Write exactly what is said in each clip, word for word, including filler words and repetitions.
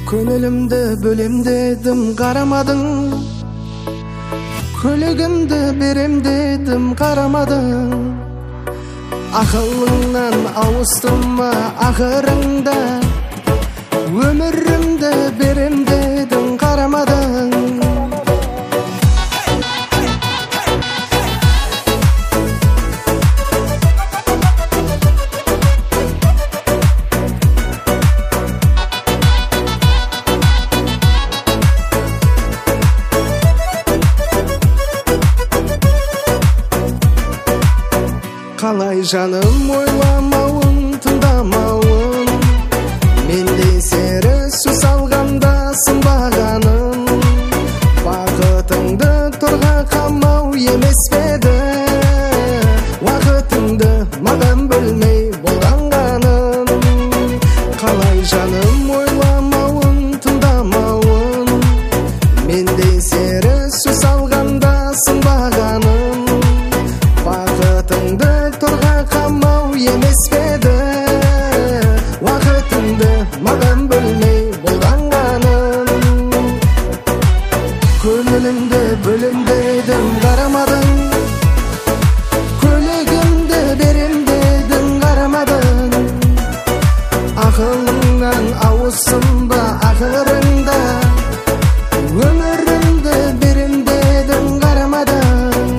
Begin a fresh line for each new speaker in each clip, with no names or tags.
Көңілімді бөлем дедім, қарамадың. Көлігімді берем дедім, қарамадың. Ақылыңнан ауыстым ма ақырыңда? Өмірімді берем дедің, қарамадың. Қалай жаным ойламауын, тыңдамауын, мендей сері сөз алғанда сынбағаным. Бақытыңды торға қамау емес педі, уақытыңды маған бөлмей болғанғаным. Қалай жаным ойламауын, тыңдамауын, мендей сері сөз алғанда сынбағаным. Бақытыңды торға қамау емес педі, уақытыңды маған бөлмей болғанғаным. Көңілімді бөлем дедім, қарамадың. Көлігімді берем дедің, қарамадың. Ақылыңнан ауысым ба ақырыңда? Өмірімді берем дедің, қарамадың.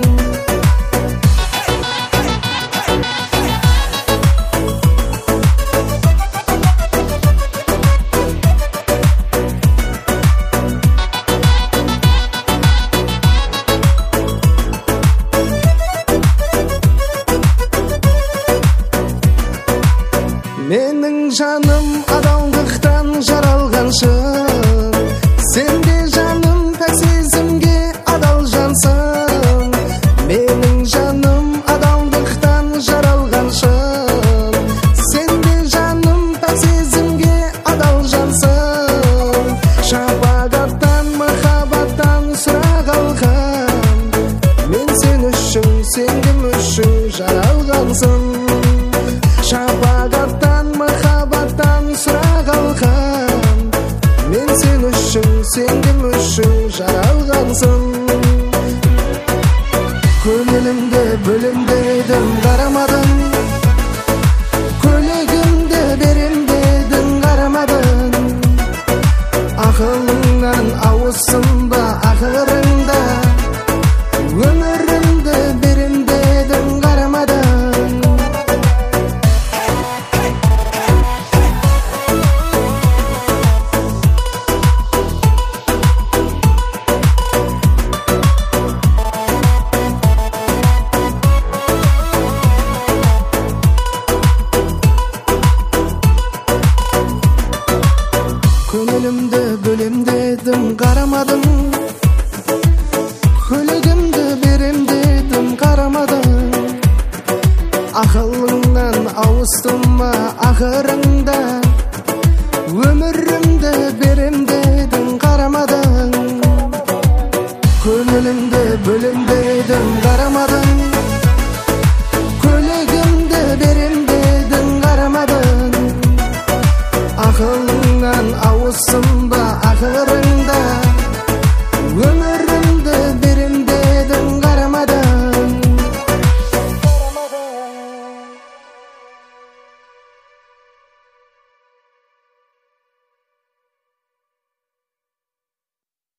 Менің жаным адалдықтан жаралғаншын, сен де жаным пәк сезімге адал жансың. Менің жаным адалдықтан жаралғаншын, сен де жаным пәк сезімге адал жансың. Шапағаттан, махаббаттан сұрақ алған, мен сен үшін, сен кім үшін жаралғансың. Шапағаттан, махаббаттан сұрақ алған, мен сен үшін, сен кім үшін жаралғансың. Көңілімді бөлем дедім, қарамадың. Көлігімді берем дедің, қарамадың. Ақылыңнан ауысым ба ақырыңда? Өмірімді берем дедің, қарамадың. Көңілімді бөлем дедім, қарамадың. Көлігімді берем дедім, қарамадың. Ақылыңнан ауыстым ма ақырыңда? Өмірімді берем